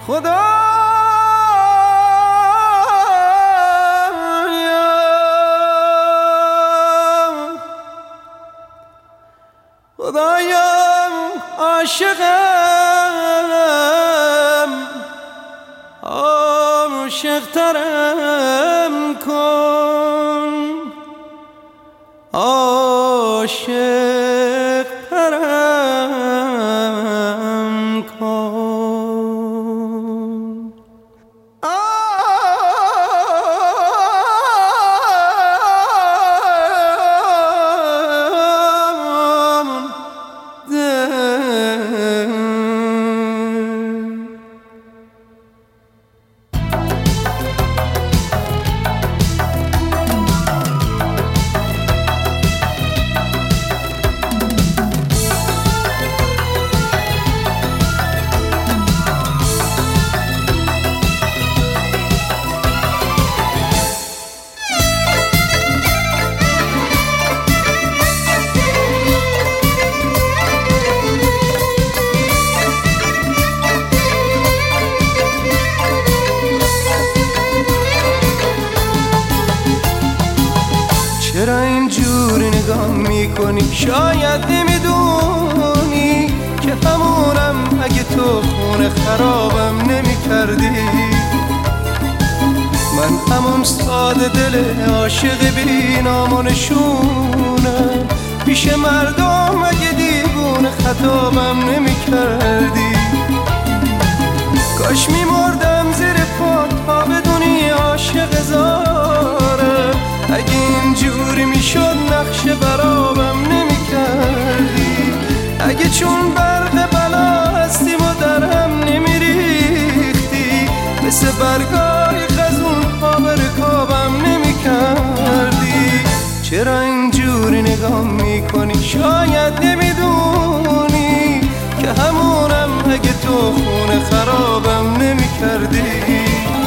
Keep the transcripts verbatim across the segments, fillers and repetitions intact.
خدا خدایا عاشقم عاشق‌ترم کن عاشق‌ترم کن چرا اینجوری نگاه میکنی؟ شاید نمیدونی که همونم اگه تو خونه خرابم نمیکردی. من همون ساده دل عاشق بی نام و نشونم، پیش مردم اگه دیوونه خطابم نمیکردی. کاش میمردم زیر پات تا بدونی عاشق زارم، اگه اینجوری میشد نقشه برابم نمی کردی. اگه چون برق بلا هستیم و درهم نمی ریختی، مثل برگای خزون پا به رکابم نمی کردی. چرا اینجوری نگاه میکنی؟ شاید نمیدونی که همونم اگه تو خونه خرابم نمی کردی.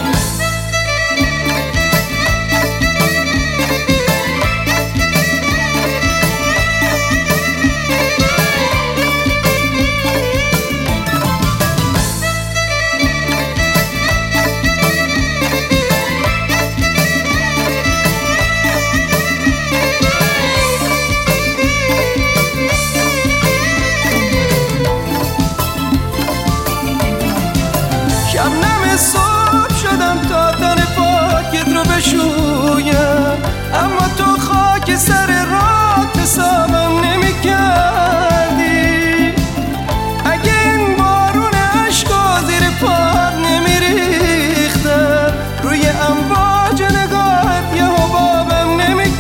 شبنم صبح شدم تا تن پاکت رو بشویم، اما تو خاک سر راه حسابم نمی کردی. اگه این بارون عشقا زیر پات نمی ریختم، روی امواج نگاهت یه حبابم نمی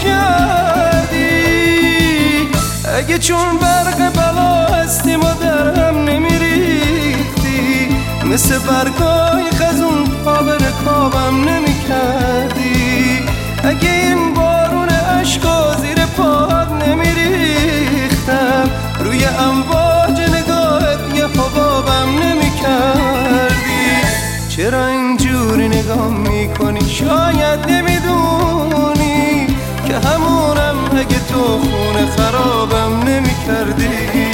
کردی. اگه چون برق بلا هستیم و درهم نمی ریختی، مثل برگای خزون پا به رکابم نمی کردی. اگه این بارون عشقا زیر پات نمی ریختم، روی امواج نگاهت یه حبابم نمی کردی. چرا اینجوری نگاه میکنی؟ شاید نمیدونی که همونم اگه تو خونه خرابم نمی کردی.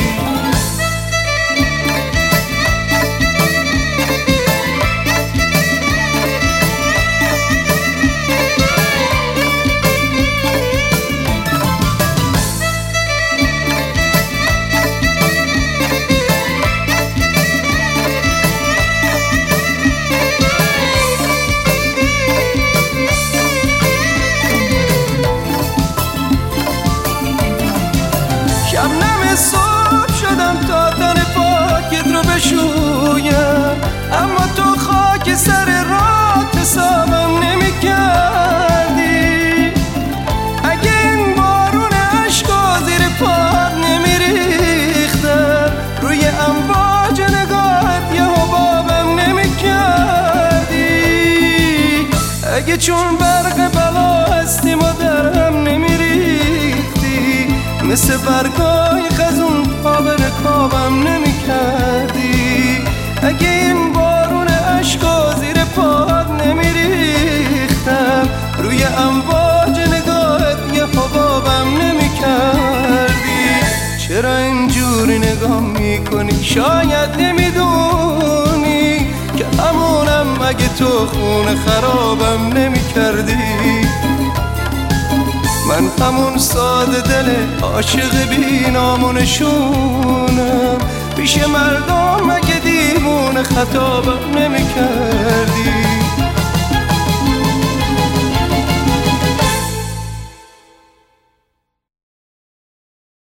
شبنم صبح شدم تا تن پاکت رو بشویم، اما تو خاک سر راه حسابم نمی کردی. اگه این بارون عشقا زیر پات نمی ریختم، روی امواج نگاهت یه حبابم نمی کردی. اگه چون برق بلا هستیم و درهم نمی ریختی، مثل برگای خزون پا به رکابم نمی کردی. اگه این بارون عشقا زیر پات نمی ریختم، روی امواج نگاهت یه حبابم نمی کردی. چرا اینجوری نگاه میکنی؟ شاید نمیدونی که همون اگه تو خونه خرابم نمی کردی. من همون ساده دل عاشق بی نام و نشونم، پیش مردم اگه دیوونه خطابم نمی کردی.